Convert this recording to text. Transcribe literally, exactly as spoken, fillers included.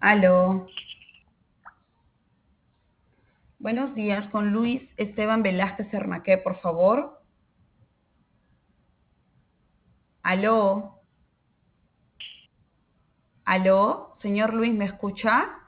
Aló, buenos días con Luis Esteban Velázquez Cernaqué, por favor. Aló, aló, señor Luis, ¿me escucha?